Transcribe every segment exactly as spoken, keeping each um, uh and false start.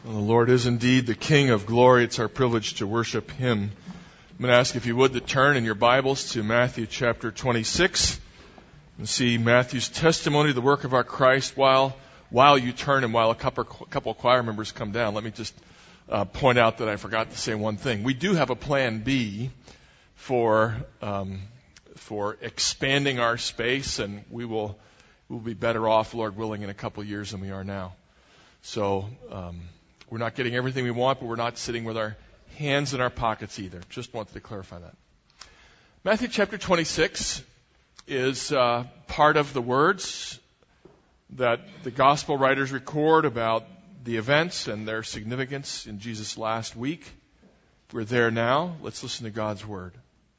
Well, the Lord is indeed the King of glory. It's our privilege to worship Him. I'm going to ask if you would to turn in your Bibles to Matthew chapter twenty-six and see Matthew's testimony of the work of our Christ. While while you turn and while a couple, couple of choir members come down, let me just uh, point out that I forgot to say one thing. We do have a plan B for um, for expanding our space, and we will we'll be better off, Lord willing, in a couple of years than we are now. So um, we're not getting everything we want, but we're not sitting with our hands in our pockets either. Just wanted to clarify that. Matthew chapter twenty-six is uh, part of the words that the gospel writers record about the events and their significance in Jesus' last week. We're there now. Let's listen to God's word.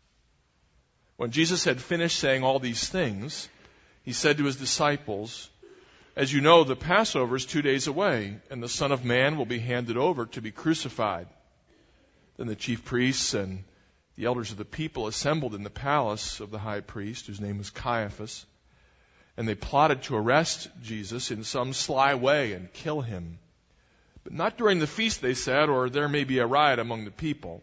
When Jesus had finished saying all these things, he said to his disciples, "As you know, the Passover is two days away, and the Son of Man will be handed over to be crucified." Then the chief priests and the elders of the people assembled in the palace of the high priest, whose name was Caiaphas, and they plotted to arrest Jesus in some sly way and kill him. But not during the feast, they said, or there may be a riot among the people.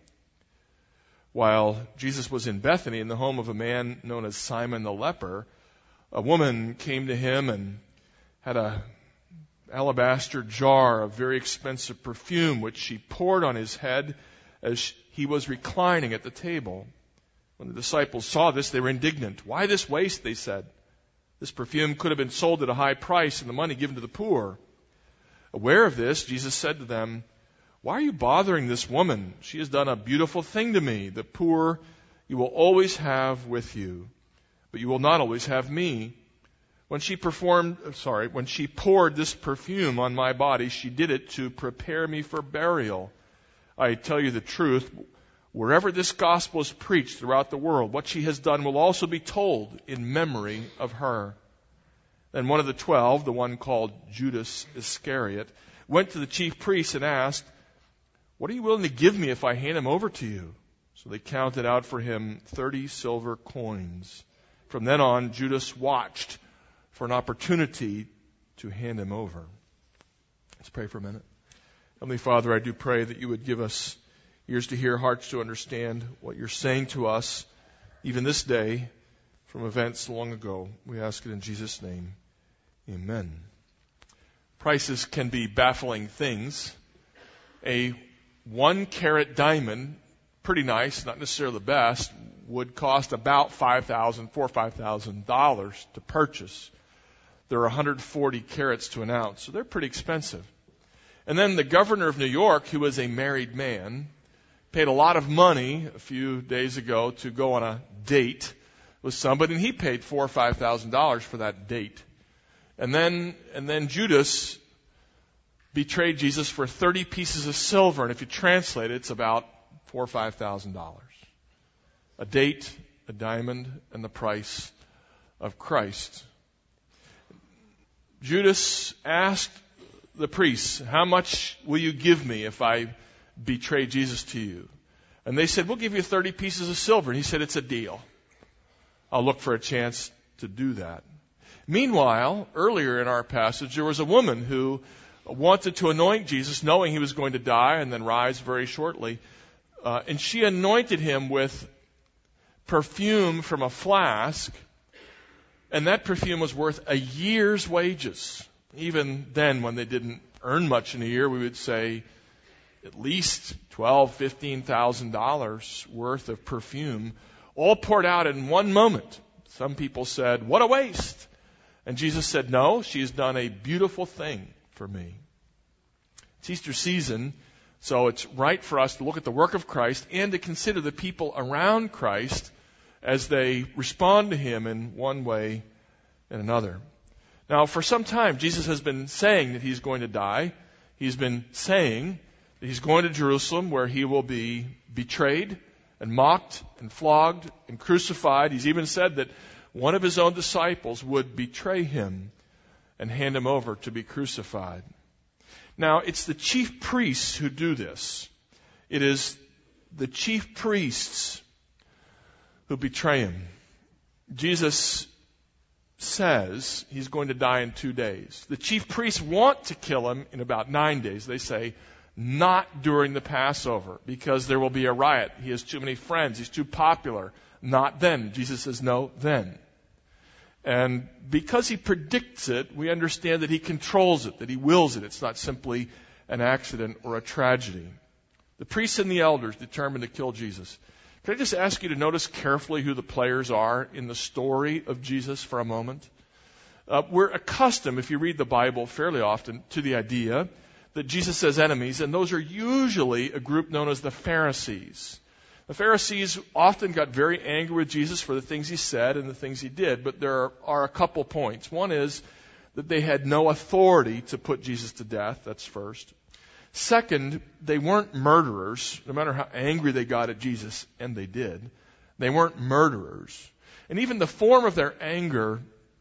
While Jesus was in Bethany, in the home of a man known as Simon the leper, a woman came to him and had a alabaster jar of very expensive perfume, which she poured on his head as he was reclining at the table. When the disciples saw this, they were indignant. "Why this waste?" they said. "This perfume could have been sold at a high price and the money given to the poor." Aware of this, Jesus said to them, "Why are you bothering this woman? She has done a beautiful thing to me. The poor you will always have with you, but you will not always have me. When she performed, sorry, when she poured this perfume on my body, she did it to prepare me for burial. I tell you the truth, wherever this gospel is preached throughout the world, what she has done will also be told in memory of her." Then one of the twelve, the one called Judas Iscariot, went to the chief priests and asked, "What are you willing to give me if I hand him over to you?" So they counted out for him thirty silver coins. From then on, Judas watched for an opportunity to hand him over. Let's pray for a minute. Heavenly Father, I do pray that you would give us ears to hear, hearts to understand what you're saying to us, even this day, from events long ago. We ask it in Jesus' name. Amen. Prices can be baffling things. A one carat diamond, pretty nice, not necessarily the best, would cost about five thousand dollars, four or five thousand dollars to purchase. There are one hundred forty carats to an ounce, so they're pretty expensive. And then the governor of New York, who was a married man, paid a lot of money a few days ago to go on a date with somebody, and he paid four or five thousand dollars for that date. And then, and then Judas betrayed Jesus for thirty pieces of silver, and if you translate it, it's about four or five thousand dollars. A date, a diamond, and the price of Christ. Judas asked the priests, "How much will you give me if I betray Jesus to you?" And they said, "We'll give you thirty pieces of silver." And he said, "It's a deal. I'll look for a chance to do that." Meanwhile, earlier in our passage, there was a woman who wanted to anoint Jesus, knowing he was going to die and then rise very shortly. Uh, and she anointed him with perfume from a flask, and that perfume was worth a year's wages. Even then, when they didn't earn much in a year, we would say at least twelve thousand dollars, fifteen thousand dollars worth of perfume, all poured out in one moment. Some people said, "What a waste." And Jesus said, "No, she has done a beautiful thing for me." It's Easter season, so it's right for us to look at the work of Christ and to consider the people around Christ as they respond to him in one way and another. Now, for some time, Jesus has been saying that he's going to die. He's been saying that he's going to Jerusalem, where he will be betrayed and mocked and flogged and crucified. He's even said that one of his own disciples would betray him and hand him over to be crucified. Now, it's the chief priests who do this. It is the chief priests who betray him. Jesus says he's going to die in two days. The chief priests want to kill him in about nine days. They say, not during the Passover, because there will be a riot. He has too many friends. He's too popular. Not then. Jesus says, no, then. And because he predicts it, we understand that he controls it, that he wills it. It's not simply an accident or a tragedy. The priests and the elders determined to kill Jesus. Can I just ask you to notice carefully who the players are in the story of Jesus for a moment? Uh, we're accustomed, if you read the Bible fairly often, to the idea that Jesus has enemies, and those are usually a group known as the Pharisees. The Pharisees often got very angry with Jesus for the things he said and the things he did, but there are, are a couple points. One is that they had no authority to put Jesus to death. That's first. Second, they weren't murderers, no matter how angry they got at Jesus, and they did. They weren't murderers. And even the form of their anger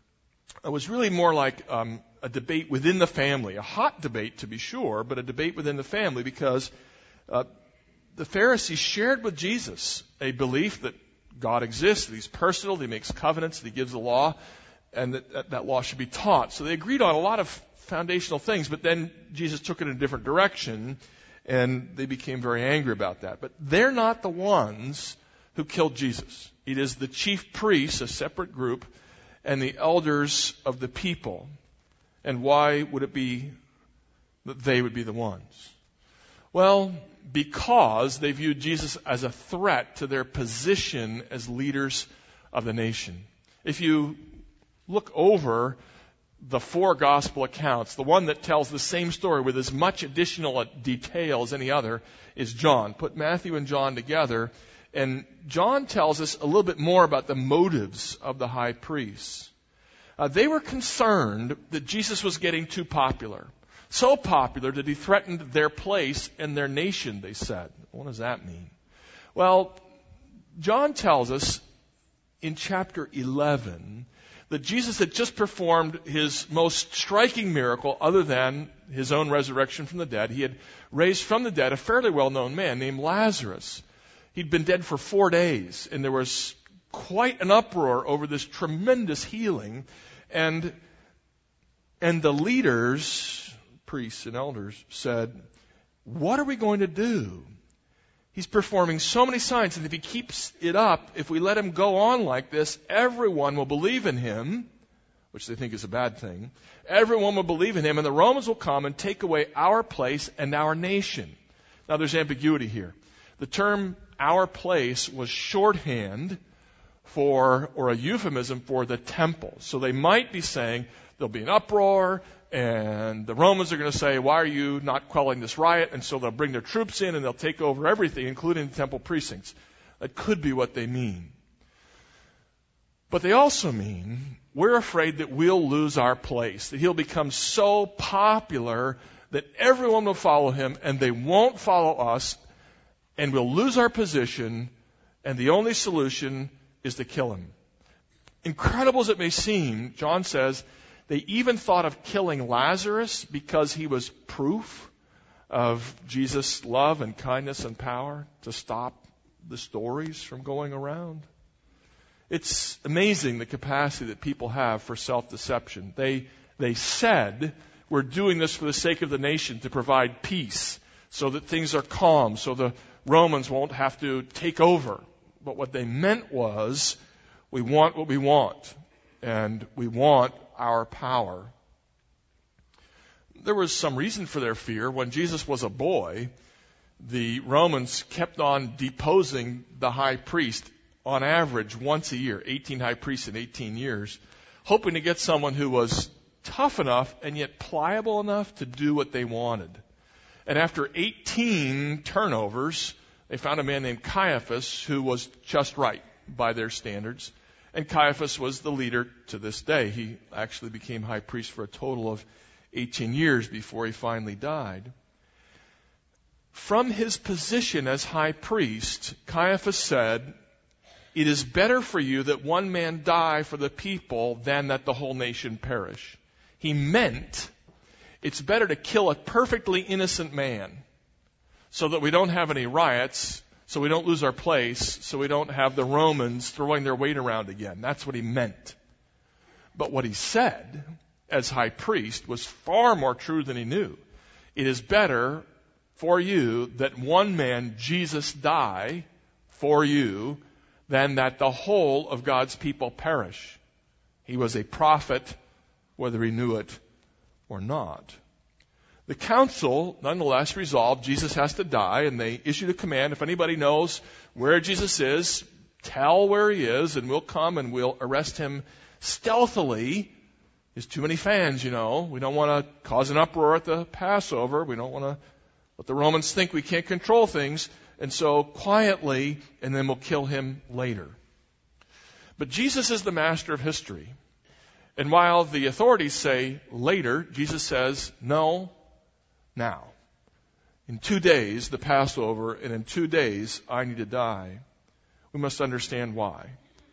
was really more like um, a debate within the family, a hot debate to be sure, but a debate within the family, because uh, the Pharisees shared with Jesus a belief that God exists, that he's personal, that he makes covenants, that he gives the law, and that, that that law should be taught. So they agreed on a lot of foundational things, but then Jesus took it in a different direction, and they became very angry about that. But they're not the ones who killed Jesus. It is the chief priests, a separate group, and the elders of the people. And why would it be that they would be the ones? Well, because they viewed Jesus as a threat to their position as leaders of the nation. If you look over the four gospel accounts, the one that tells the same story with as much additional detail as any other is John. Put Matthew and John together, and John tells us a little bit more about the motives of the high priests. Uh, they were concerned that Jesus was getting too popular. So popular that he threatened their place and their nation, they said. What does that mean? Well, John tells us in chapter eleven that Jesus had just performed his most striking miracle other than his own resurrection from the dead. He had raised from the dead a fairly well-known man named Lazarus. He'd been dead for four days, and there was quite an uproar over this tremendous healing. And, and the leaders, priests and elders, said, what are we going to do? He's performing so many signs, and if he keeps it up, if we let him go on like this, everyone will believe in him, which they think is a bad thing. Everyone will believe in him, and the Romans will come and take away our place and our nation. Now, there's ambiguity here. The term our place was shorthand for, or a euphemism for, the temple. So they might be saying there'll be an uproar, and the Romans are going to say, why are you not quelling this riot? And so they'll bring their troops in and they'll take over everything, including the temple precincts. That could be what they mean. But they also mean, we're afraid that we'll lose our place, that he'll become so popular that everyone will follow him and they won't follow us, and we'll lose our position, and the only solution is to kill him. Incredible as it may seem, John says, they even thought of killing Lazarus because he was proof of Jesus' love and kindness and power to stop the stories from going around. It's amazing the capacity that people have for self-deception. They, they said, we're doing this for the sake of the nation to provide peace so that things are calm, so the Romans won't have to take over. But what they meant was, we want what we want, and we want our power. There was some reason for their fear. When Jesus was a boy, the Romans kept on deposing the high priest on average once a year, eighteen high priests in eighteen years, hoping to get someone who was tough enough and yet pliable enough to do what they wanted. And after eighteen turnovers, they found a man named Caiaphas who was just right by their standards. And Caiaphas was the leader to this day. He actually became high priest for a total of eighteen years before he finally died. From his position as high priest, Caiaphas said, it is better for you that one man die for the people than that the whole nation perish. He meant it's better to kill a perfectly innocent man so that we don't have any riots, so we don't lose our place, so we don't have the Romans throwing their weight around again. That's what he meant. But what he said as high priest was far more true than he knew. It is better for you that one man, Jesus, die for you than that the whole of God's people perish. He was a prophet, whether he knew it or not. The council, nonetheless, resolved Jesus has to die, and they issued a command. If anybody knows where Jesus is, tell where he is, and we'll come and we'll arrest him stealthily. There's too many fans, you know. We don't want to cause an uproar at the Passover. We don't want to let the Romans think we can't control things. And so quietly, and then we'll kill him later. But Jesus is the master of history. And while the authorities say later, Jesus says, no, now. In two days, the Passover, and in two days, I need to die. We must understand why.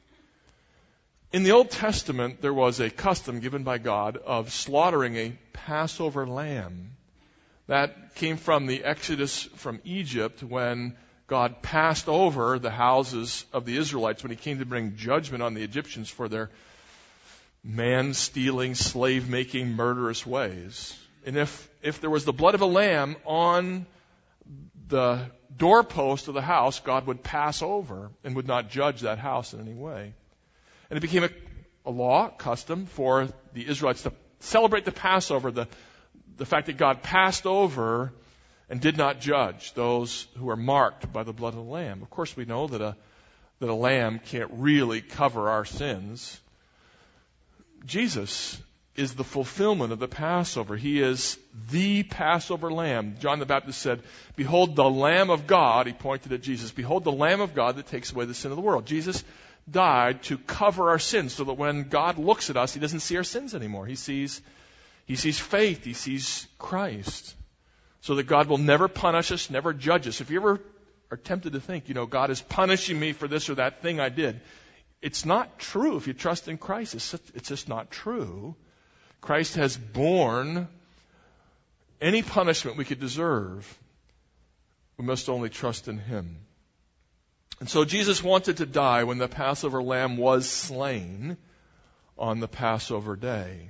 In the Old Testament, there was a custom given by God of slaughtering a Passover lamb. That came from the Exodus from Egypt when God passed over the houses of the Israelites when he came to bring judgment on the Egyptians for their man-stealing, slave-making, murderous ways. And if, if there was the blood of a lamb on the doorpost of the house, God would pass over and would not judge that house in any way. And it became a, a law, custom, for the Israelites to celebrate the Passover, the, the fact that God passed over and did not judge those who are marked by the blood of the lamb. Of course, we know that a, that a lamb can't really cover our sins. Jesus is the fulfillment of the Passover. He is the Passover lamb. John the Baptist said, behold the Lamb of God. He pointed at Jesus. Behold the Lamb of God that takes away the sin of the world. Jesus died to cover our sins so that when God looks at us, he doesn't see our sins anymore. He sees, he sees faith. He sees Christ. So that God will never punish us, never judge us. If you ever are tempted to think, you know, God is punishing me for this or that thing I did, it's not true. If you trust in Christ, it's, it's just not true. Christ has borne any punishment we could deserve. We must only trust in him. And so Jesus wanted to die when the Passover lamb was slain on the Passover day.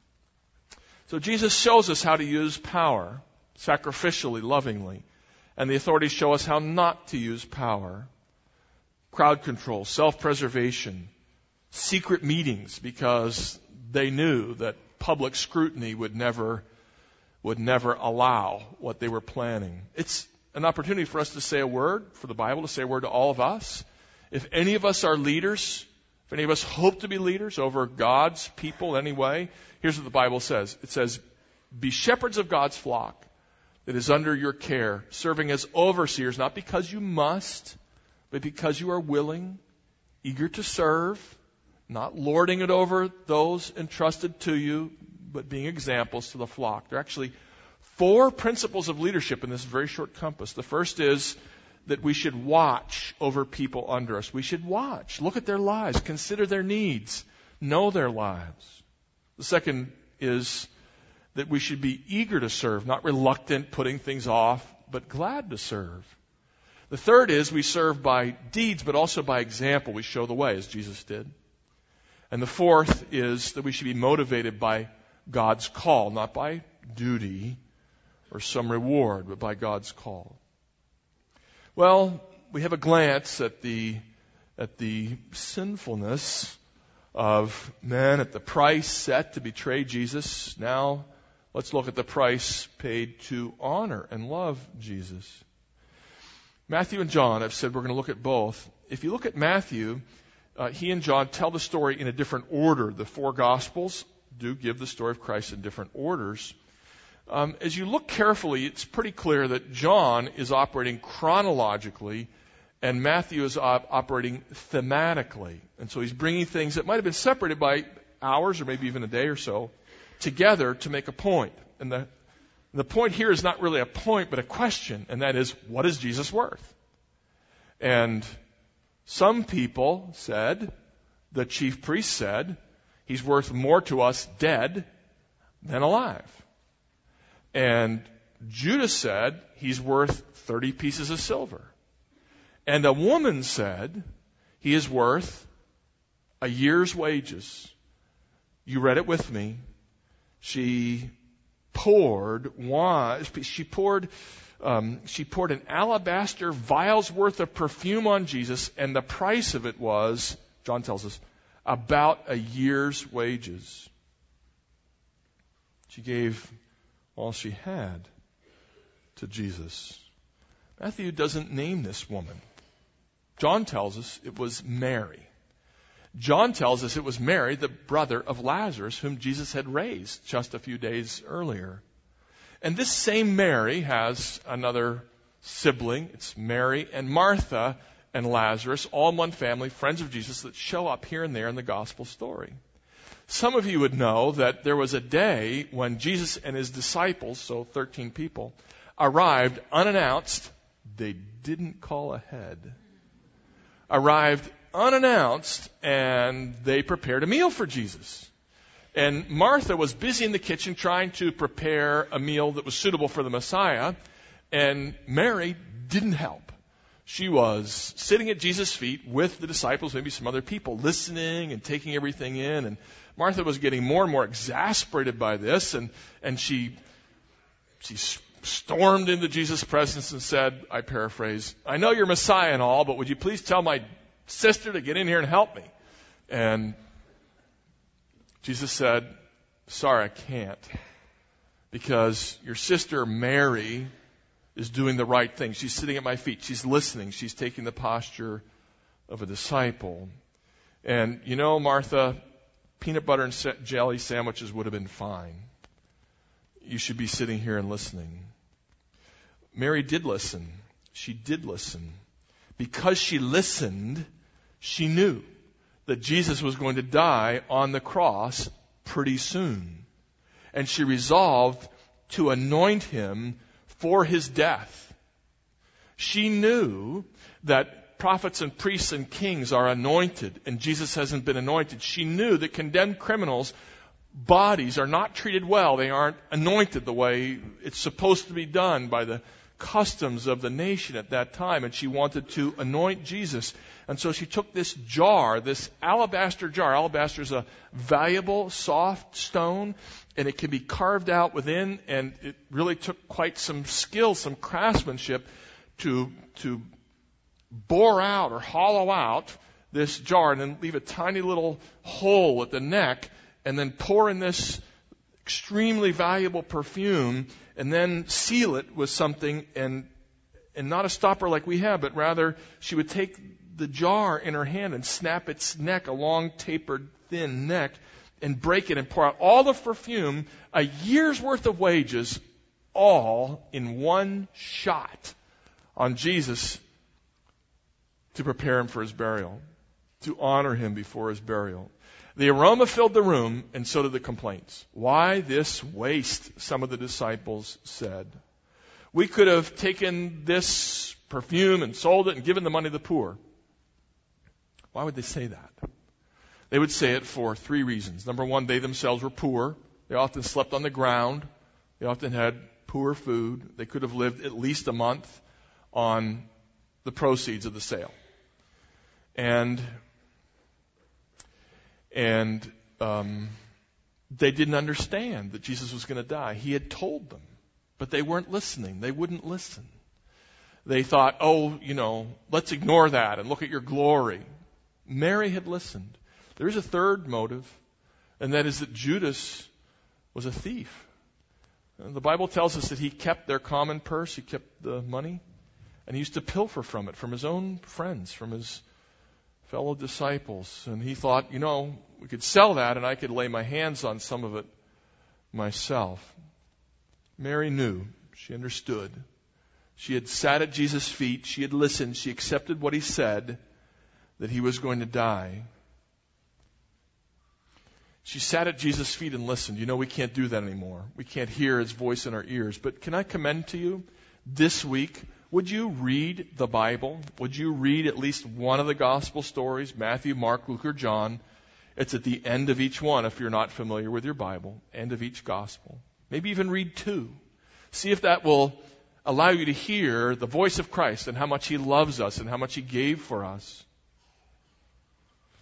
So Jesus shows us how to use power, sacrificially, lovingly. And the authorities show us how not to use power. Crowd control, self-preservation, secret meetings, because they knew that public scrutiny would never, would never allow what they were planning. It's an opportunity for us to say a word, for the Bible to say a word to all of us. If any of us are leaders, if any of us hope to be leaders over God's people anyway, here's what the Bible says. It says, be shepherds of God's flock that is under your care, serving as overseers, not because you must, but because you are willing, eager to serve, not lording it over those entrusted to you, but being examples to the flock. There are actually four principles of leadership in this very short compass. The first is that we should watch over people under us. We should watch. Look at their lives. Consider their needs. Know their lives. The second is that we should be eager to serve, not reluctant, putting things off, but glad to serve. The third is we serve by deeds, but also by example. We show the way, as Jesus did. And the fourth is that we should be motivated by God's call, not by duty or some reward, but by God's call. Well, we have a glance at the at the sinfulness of man, at the price set to betray Jesus. Now, let's look at the price paid to honor and love Jesus. Matthew and John, I've said we're going to look at both. If you look at Matthew, uh, he and John tell the story in a different order. The four Gospels do give the story of Christ in different orders. Um, as you look carefully, it's pretty clear that John is operating chronologically and Matthew is op- operating thematically. And so he's bringing things that might have been separated by hours or maybe even a day or so together to make a point. And the, the point here is not really a point, but a question, and that is, what is Jesus worth? And some people said, the chief priest said, he's worth more to us dead than alive. And Judas said, he's worth thirty pieces of silver. And a woman said, he is worth a year's wages. You read it with me. She poured wine. She poured. Um, she poured an alabaster vial's worth of perfume on Jesus, and the price of it was, John tells us, about a year's wages. She gave all she had to Jesus. Matthew doesn't name this woman. John tells us it was Mary. John tells us it was Mary, the brother of Lazarus, whom Jesus had raised just a few days earlier. And this same Mary has another sibling. It's Mary and Martha and Lazarus, all in one family, friends of Jesus, that show up here and there in the gospel story. Some of you would know that there was a day when Jesus and his disciples, so thirteen people, arrived unannounced. They didn't call ahead. Arrived unannounced, and they prepared a meal for Jesus. And Martha was busy in the kitchen trying to prepare a meal that was suitable for the Messiah, and Mary didn't help. She was sitting at Jesus' feet with the disciples, maybe some other people, listening and taking everything in. And Martha was getting more and more exasperated by this, and, and she, she stormed into Jesus' presence and said, I paraphrase, I know you're Messiah and all, but would you please tell my sister to get in here and help me? And Jesus said, sorry, I can't, because your sister Mary is doing the right thing. She's sitting at my feet. She's listening. She's taking the posture of a disciple. And you know, Martha, peanut butter and jelly sandwiches would have been fine. You should be sitting here and listening. Mary did listen. She did listen. Because she listened, she knew that Jesus was going to die on the cross pretty soon. And she resolved to anoint him for his death. She knew that prophets and priests and kings are anointed, and Jesus hasn't been anointed. She knew that condemned criminals' bodies are not treated well. They aren't anointed the way it's supposed to be done by the customs of the nation at that time, and she wanted to anoint Jesus. And so she took this jar, this alabaster jar. Alabaster is a valuable, soft stone, and it can be carved out within, and it really took quite some skill, some craftsmanship to, to bore out or hollow out this jar and then leave a tiny little hole at the neck and then pour in this extremely valuable perfume and then seal it with something, and and not a stopper like we have, but rather she would take the jar in her hand and snap its neck, a long, tapered, thin neck, and break it and pour out all the perfume, a year's worth of wages, all in one shot on Jesus to prepare him for his burial, to honor him before his burial. The aroma filled the room, and so did the complaints. Why this waste, some of the disciples said. We could have taken this perfume and sold it and given the money to the poor. Why would they say that? They would say it for three reasons. Number one, they themselves were poor. They often slept on the ground. They often had poor food. They could have lived at least a month on the proceeds of the sale. And And um, they didn't understand that Jesus was going to die. He had told them, but they weren't listening. They wouldn't listen. They thought, oh, you know, let's ignore that and look at your glory. Mary had listened. There is a third motive, and that is that Judas was a thief. And the Bible tells us that he kept their common purse. He kept the money, and he used to pilfer from it, from his own friends, from his fellow disciples. And he thought, you know, we could sell that and I could lay my hands on some of it myself. Mary knew. She understood. She had sat at Jesus' feet. She had listened. She accepted what he said, that he was going to die. She sat at Jesus' feet and listened. You know, we can't do that anymore. We can't hear his voice in our ears. But can I commend to you this week, would you read the Bible? Would you read at least one of the gospel stories, Matthew, Mark, Luke, or John? It's at the end of each one, if you're not familiar with your Bible, end of each gospel. Maybe even read two. See if that will allow you to hear the voice of Christ and how much he loves us and how much he gave for us.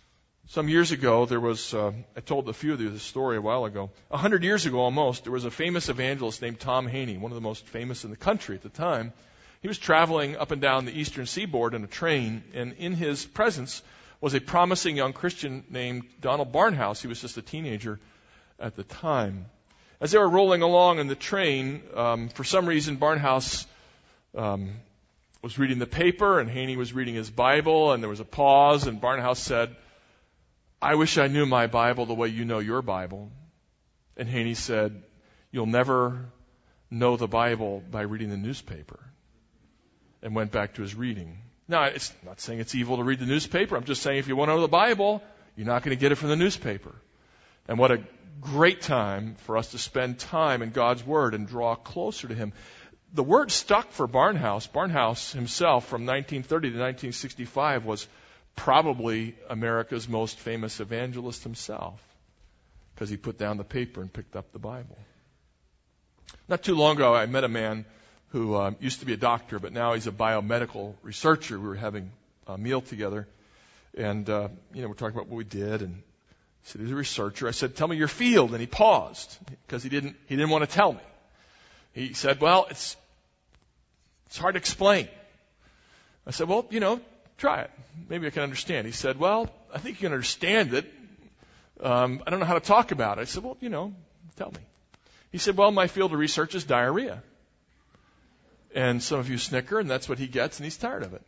Some years ago, there was, uh, I told a few of you this story a while ago. A hundred years ago almost, there was a famous evangelist named Tom Haney, one of the most famous in the country at the time. He was traveling up and down the eastern seaboard in a train, and in his presence was a promising young Christian named Donald Barnhouse. He was just a teenager at the time. As they were rolling along in the train, um, for some reason, Barnhouse um, was reading the paper, and Haney was reading his Bible, and there was a pause, and Barnhouse said, "I wish I knew my Bible the way you know your Bible." And Haney said, "You'll never know the Bible by reading the newspaper," and went back to his reading. Now, it's not saying it's evil to read the newspaper. I'm just saying if you want to know the Bible, you're not going to get it from the newspaper. And what a great time for us to spend time in God's Word and draw closer to Him. The word stuck for Barnhouse. Barnhouse himself, from nineteen thirty to nineteen sixty-five, was probably America's most famous evangelist himself, because he put down the paper and picked up the Bible. Not too long ago, I met a man who uh, used to be a doctor, but now he's a biomedical researcher. We were having a meal together, and uh, you know, we're talking about what we did, and he said he's a researcher. I said, "Tell me your field," and he paused because he didn't he didn't want to tell me. He said, "Well, it's it's hard to explain." I said, "Well, you know, try it. Maybe I can understand." He said, "Well, I think you can understand it. Um, I don't know how to talk about it." I said, "Well, you know, tell me." He said, "Well, my field of research is diarrhea." And some of you snicker, and that's what he gets, and he's tired of it.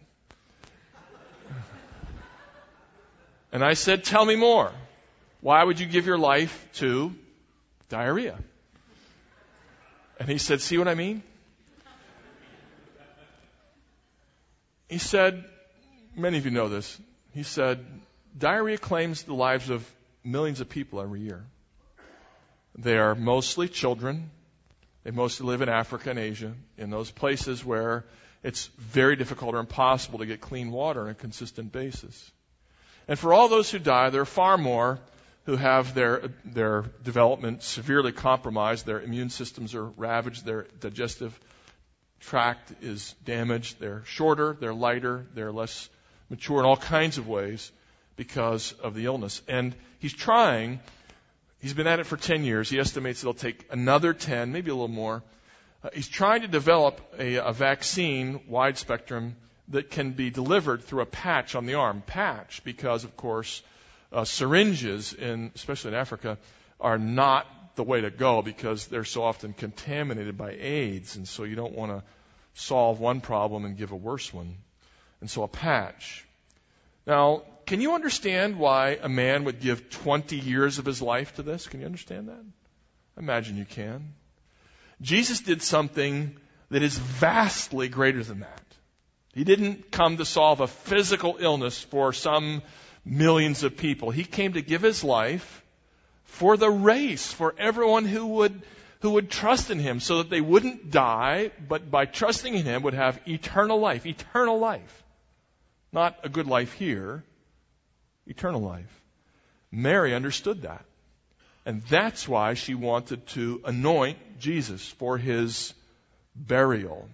And I said, "Tell me more. Why would you give your life to diarrhea?" And he said, "See what I mean?" He said, many of you know this, he said, diarrhea claims the lives of millions of people every year. They are mostly children. They mostly live in Africa and Asia, in those places where it's very difficult or impossible to get clean water on a consistent basis. And for all those who die, there are far more who have their their development severely compromised. Their immune systems are ravaged. Their digestive tract is damaged. They're shorter. They're lighter. They're less mature in all kinds of ways because of the illness. And he's trying. He's been at it for ten years. He estimates it'll take another ten, maybe a little more. Uh, he's trying to develop a, a vaccine, wide spectrum, that can be delivered through a patch on the arm. Patch, because, of course, uh, syringes, in, especially in Africa, are not the way to go because they're so often contaminated by AIDS. And so you don't want to solve one problem and give a worse one. And so a patch. Now, can you understand why a man would give twenty years of his life to this? Can you understand that? I imagine you can. Jesus did something that is vastly greater than that. He didn't come to solve a physical illness for some millions of people. He came to give his life for the race, for everyone who would who would trust in him, so that they wouldn't die, but by trusting in him would have eternal life. Eternal life. Not a good life here. Eternal life. Mary understood that. And that's why she wanted to anoint Jesus for his burial,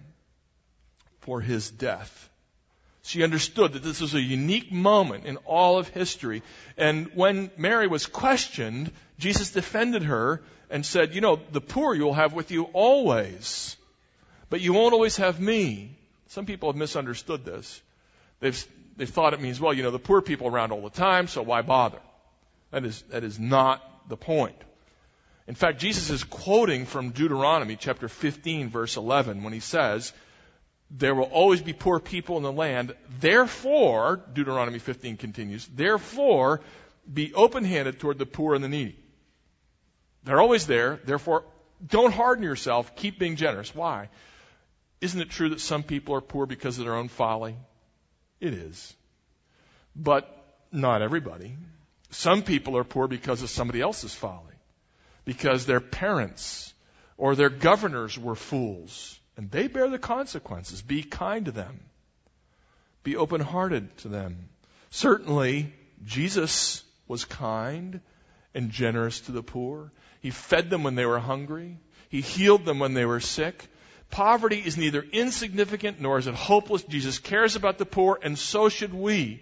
for his death. She understood that this was a unique moment in all of history. And when Mary was questioned, Jesus defended her and said, you know, the poor you'll have with you always, but you won't always have me. Some people have misunderstood this. They've They thought it means, well, you know, the poor people around all the time, so why bother? That is, that is not the point. In fact, Jesus is quoting from Deuteronomy chapter fifteen, verse eleven, when he says, there will always be poor people in the land. Therefore, Deuteronomy fifteen continues, therefore, be open-handed toward the poor and the needy. They're always there. Therefore, don't harden yourself. Keep being generous. Why? Isn't it true that some people are poor because of their own folly? It is. But not everybody. Some people are poor because of somebody else's folly. Because their parents or their governors were fools. And they bear the consequences. Be kind to them. Be open-hearted to them. Certainly, Jesus was kind and generous to the poor. He fed them when they were hungry. He healed them when they were sick. Poverty is neither insignificant nor is it hopeless. Jesus cares about the poor, and so should we.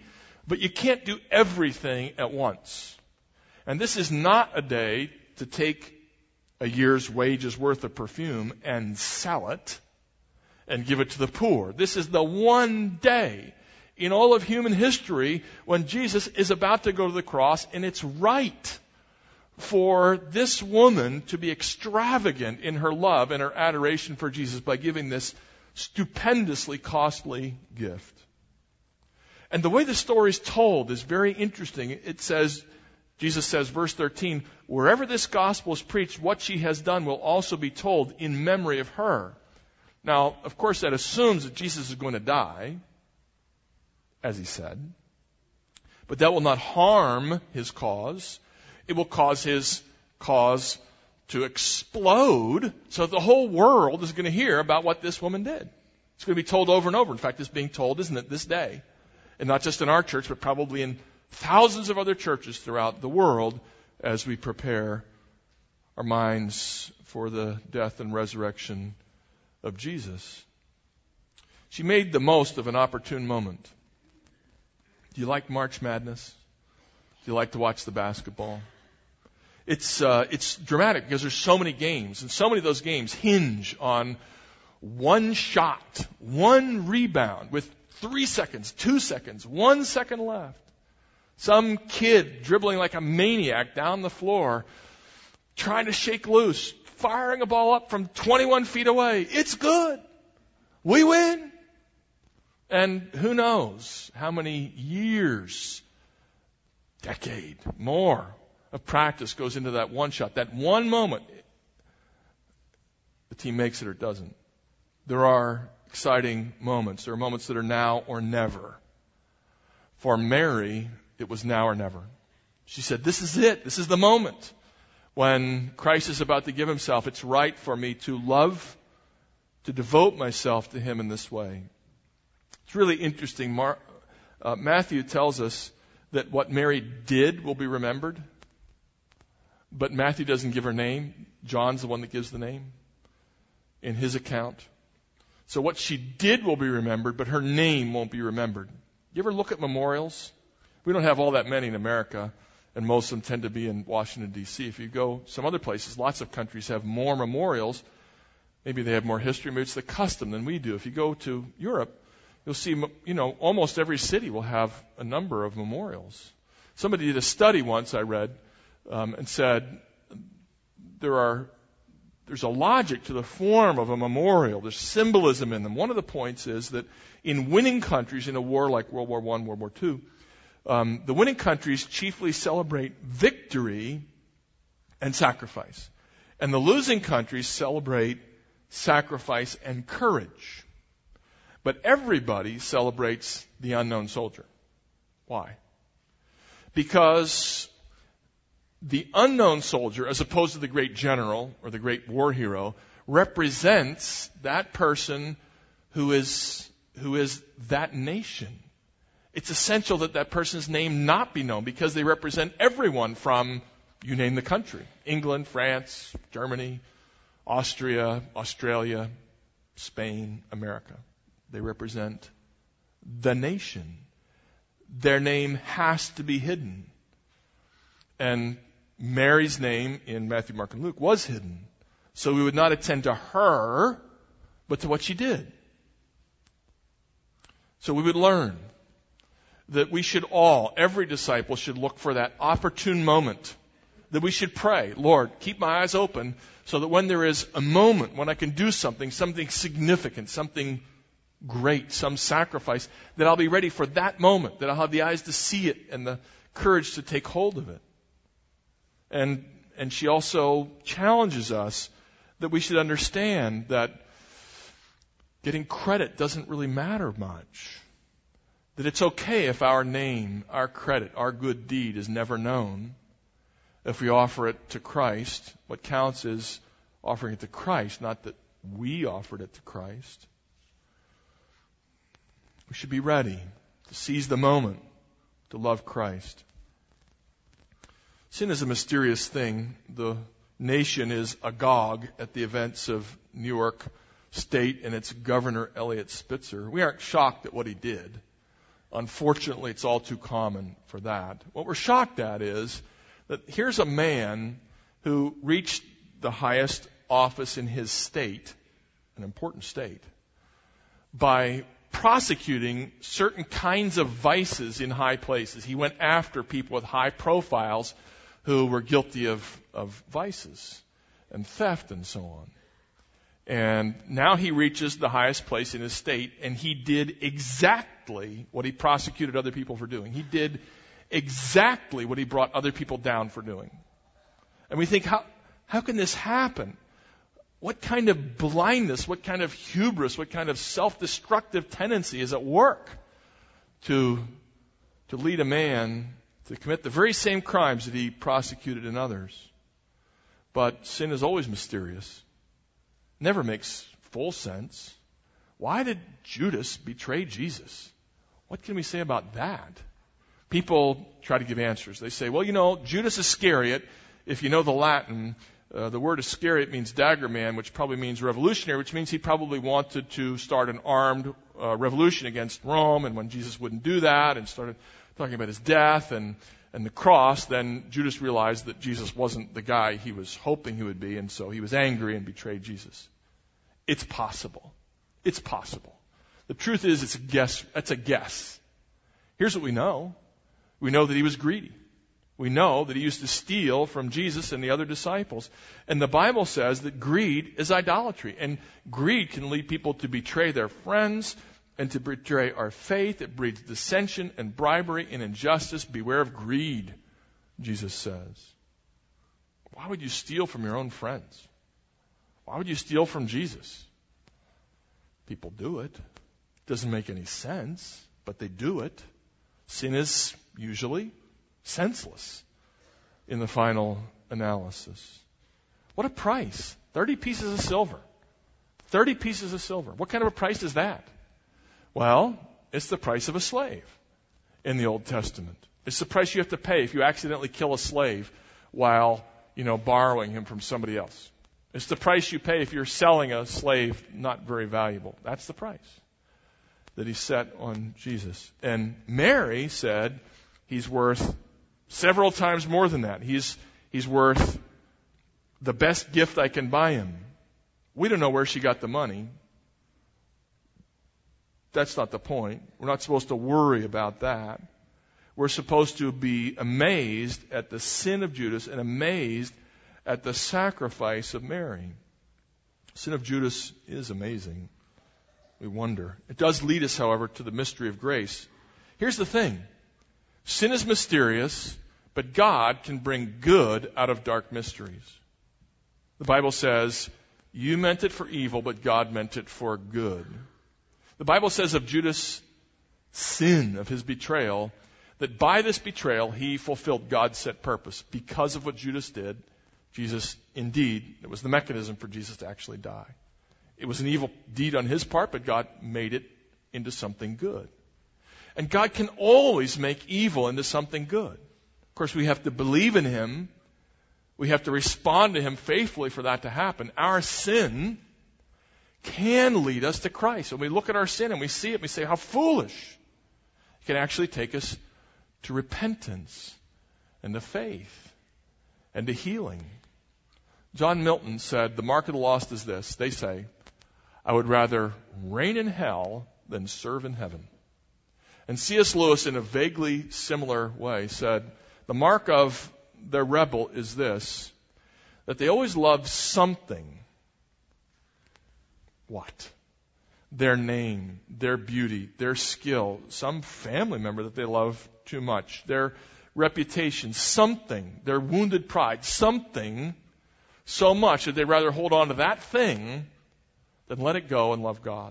But you can't do everything at once. And this is not a day to take a year's wages worth of perfume and sell it and give it to the poor. This is the one day in all of human history when Jesus is about to go to the cross, and it's right for this woman to be extravagant in her love and her adoration for Jesus by giving this stupendously costly gift. And the way the story is told is very interesting. It says, Jesus says, verse thirteen, wherever this gospel is preached, what she has done will also be told in memory of her. Now, of course, that assumes that Jesus is going to die, as he said. But that will not harm his cause. It will cause his cause to explode so that the whole world is going to hear about what this woman did. It's going to be told over and over. In fact, it's being told, isn't it, this day? And not just in our church, but probably in thousands of other churches throughout the world as we prepare our minds for the death and resurrection of Jesus. She made the most of an opportune moment. Do you like March Madness? Do you like to watch the basketball? It's uh, it's dramatic because there's so many games, and so many of those games hinge on one shot, one rebound with three seconds, two seconds, one second left. Some kid dribbling like a maniac down the floor, trying to shake loose, firing a ball up from twenty-one feet away. It's good. We win. And who knows how many years, decade, more of practice goes into that one shot, that one moment. The team makes it or doesn't. There are exciting moments. There are moments that are now or never. For Mary, it was now or never. She said, this is it. This is the moment when Christ is about to give himself. It's right for me to love, to devote myself to him in this way. It's really interesting. Mar- uh, Matthew tells us that what Mary did will be remembered. But Matthew doesn't give her name. John's the one that gives the name in his account. So what she did will be remembered, but her name won't be remembered. You ever look at memorials? We don't have all that many in America, and most of them tend to be in Washington, D C If you go some other places, lots of countries have more memorials. Maybe they have more history. Maybe it's the custom than we do. If you go to Europe, you'll see, you know, almost every city will have a number of memorials. Somebody did a study once, I read, um, and said there are there's a logic to the form of a memorial. There's symbolism in them. One of the points is that in winning countries in a war like World War One, World War Two, um, the winning countries chiefly celebrate victory and sacrifice, and the losing countries celebrate sacrifice and courage. But everybody celebrates the unknown soldier. Why? Because the unknown soldier, as opposed to the great general or the great war hero, represents that person who is who is that nation. It's essential that that person's name not be known because they represent everyone from, you name the country, England, France, Germany, Austria, Australia, Spain, America. They represent the nation. Their name has to be hidden. And Mary's name in Matthew, Mark, and Luke was hidden. So we would not attend to her, but to what she did. So we would learn that we should all, every disciple should look for that opportune moment. That we should pray, Lord, keep my eyes open so that when there is a moment when I can do something, something significant, something great, some sacrifice, that I'll be ready for that moment, that I'll have the eyes to see it and the courage to take hold of it. And and she also challenges us that we should understand that getting credit doesn't really matter much. That it's okay if our name, our credit, our good deed is never known. If we offer it to Christ, what counts is offering it to Christ, not that we offered it to Christ. We should be ready to seize the moment to love Christ. Sin is a mysterious thing. The nation is agog at the events of New York State and its governor, Eliot Spitzer. We aren't shocked at what he did. Unfortunately, it's all too common for that. What we're shocked at is that here's a man who reached the highest office in his state, an important state, by prosecuting certain kinds of vices in high places. He went after people with high profiles who were guilty of, of vices and theft and so on. And now he reaches the highest place in his state, and he did exactly what he prosecuted other people for doing. He did exactly what he brought other people down for doing. And we think, how, how can this happen? What kind of blindness, what kind of hubris, what kind of self-destructive tendency is at work to, to lead a man to commit the very same crimes that he prosecuted in others? But sin is always mysterious. Never makes full sense. Why did Judas betray Jesus? What can we say about that? People try to give answers. They say, well, you know, Judas Iscariot, if you know the Latin, uh, the word Iscariot means dagger man, which probably means revolutionary, which means he probably wanted to start an armed uh, revolution against Rome. And when Jesus wouldn't do that and started talking about his death and, and the cross, then Judas realized that Jesus wasn't the guy he was hoping he would be, and so he was angry and betrayed Jesus. It's possible. It's possible. The truth is, it's a guess. It's a guess. Here's what we know. We know that he was greedy. We know that he used to steal from Jesus and the other disciples. And the Bible says that greed is idolatry. And greed can lead people to betray their friends and to betray our faith. It breeds dissension and bribery and injustice. Beware of greed, Jesus says. Why would you steal from your own friends? Why would you steal from Jesus? People do it. Doesn't make any sense, but they do it. Sin is usually senseless in the final analysis. What a price. Thirty pieces of silver. Thirty pieces of silver. What kind of a price is that? Well, it's the price of a slave in the Old Testament. It's the price you have to pay if you accidentally kill a slave while, you know, borrowing him from somebody else. It's the price you pay if you're selling a slave not very valuable. That's the price that he set on Jesus. And Mary said he's worth several times more than that. He's, he's worth the best gift I can buy him. We don't know where she got the money. That's not the point. We're not supposed to worry about that. We're supposed to be amazed at the sin of Judas and amazed at the sacrifice of Mary. The sin of Judas is amazing. We wonder. It does lead us, however, to the mystery of grace. Here's the thing. Sin is mysterious, but God can bring good out of dark mysteries. The Bible says, you meant it for evil, but God meant it for good. The Bible says of Judas' sin, of his betrayal, that by this betrayal he fulfilled God's set purpose. Because of what Judas did, Jesus, indeed, it was the mechanism for Jesus to actually die. It was an evil deed on his part, but God made it into something good. And God can always make evil into something good. Of course, we have to believe in him. We have to respond to him faithfully for that to happen. Our sin can lead us to Christ. When we look at our sin and we see it, and we say, how foolish. It can actually take us to repentance and to faith and to healing. John Milton said, the mark of the lost is this. They say, I would rather reign in hell than serve in heaven. And C S Lewis, in a vaguely similar way, said, the mark of the rebel is this, that they always love something. What? Their name, their beauty, their skill, some family member that they love too much, their reputation, something, their wounded pride, something so much that they'd rather hold on to that thing than let it go and love God.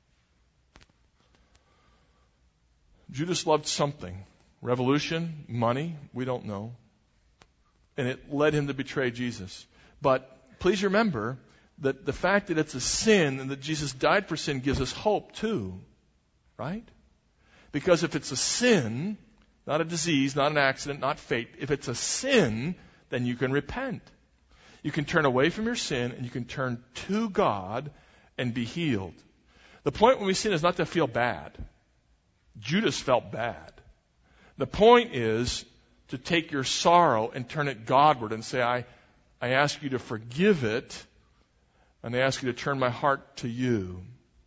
Judas loved something. Revolution, money, we don't know. And it led him to betray Jesus. But please remember that the fact that it's a sin and that Jesus died for sin gives us hope too. Right? Because if it's a sin, not a disease, not an accident, not fate, if it's a sin, then you can repent. You can turn away from your sin and you can turn to God and be healed. The point when we sin is not to feel bad. Judas felt bad. The point is to take your sorrow and turn it Godward and say, I, I ask you to forgive it, and I ask you to turn my heart to you.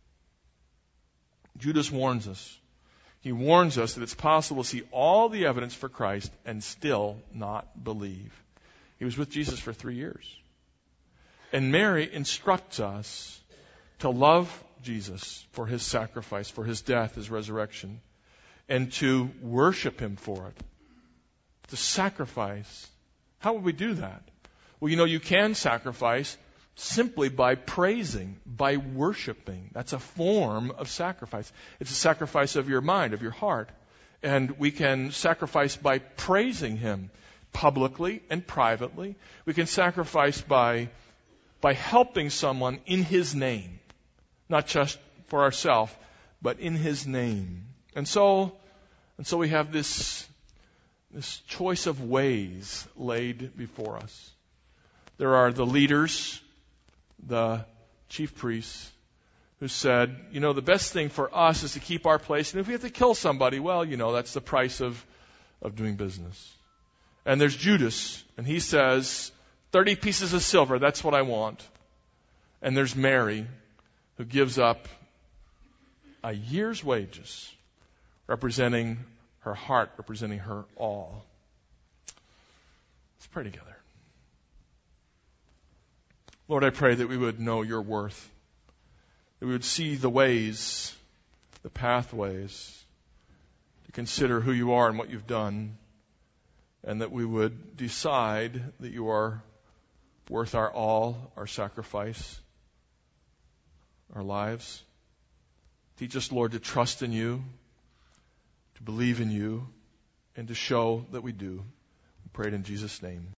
Judas warns us. He warns us that it's possible to see all the evidence for Christ and still not believe. He was with Jesus for three years. And Mary instructs us to love Jesus for his sacrifice, for his death, his resurrection, and to worship him for it. To sacrifice. How would we do that? Well, you know, you can sacrifice simply by praising, by worshiping. That's a form of sacrifice. It's a sacrifice of your mind, of your heart. And we can sacrifice by praising him publicly and privately. We can sacrifice by, by helping someone in his name. Not just for ourselves, but in his name. And so, and so we have this, this choice of ways laid before us. There are the leaders, the chief priests, who said, you know, the best thing for us is to keep our place. And if we have to kill somebody, well, you know, that's the price of, of doing business. And there's Judas, and he says, thirty pieces of silver, that's what I want. And there's Mary, who gives up a year's wages, representing her heart, representing her all. Let's pray together. Lord, I pray that we would know your worth, that we would see the ways, the pathways, to consider who you are and what you've done, and that we would decide that you are worth our all, our sacrifice, our lives. Teach us, Lord, to trust in you, to believe in you, and to show that we do. We pray it in Jesus' name.